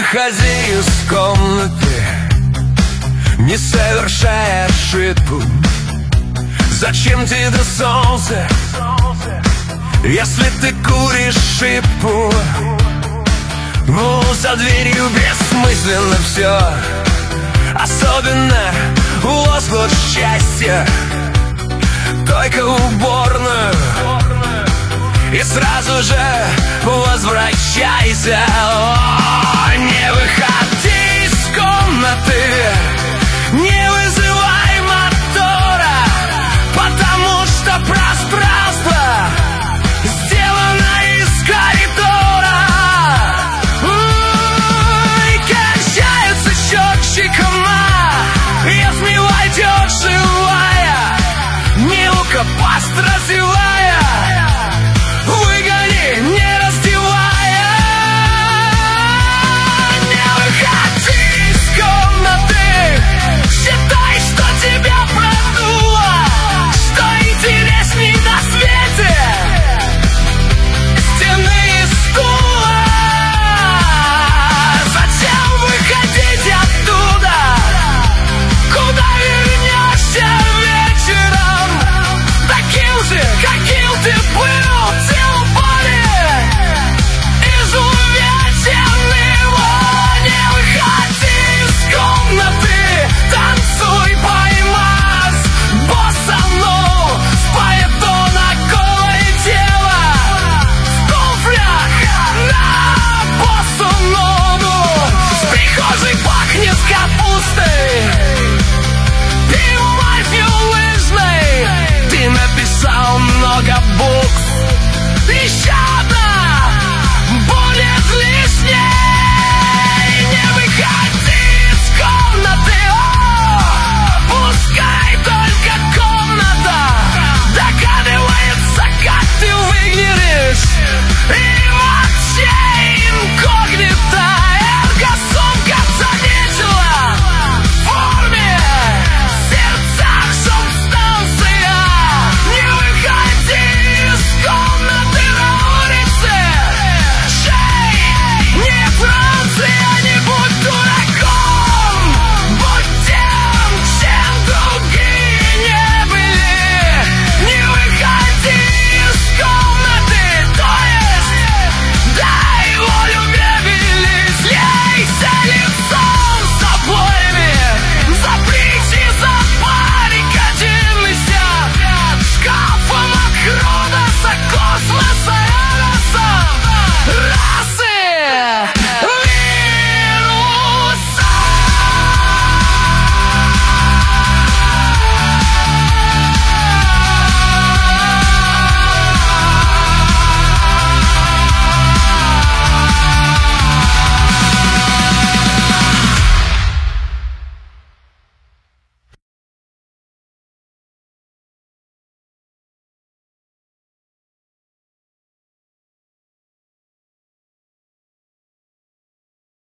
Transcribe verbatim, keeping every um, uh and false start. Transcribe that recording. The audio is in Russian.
выходи из комнаты, не совершай ошибку. Зачем тебе до солнца, если ты куришь шипку? Ну, за дверью бессмысленно все, особенно лоскут счастья. Только уборную и сразу же возвращайся. О, не выходи из комнаты, не вызывай мотора, потому что пространство сделано из коридора. И кончаются счетчиком, если войдет живая Милка Пастра.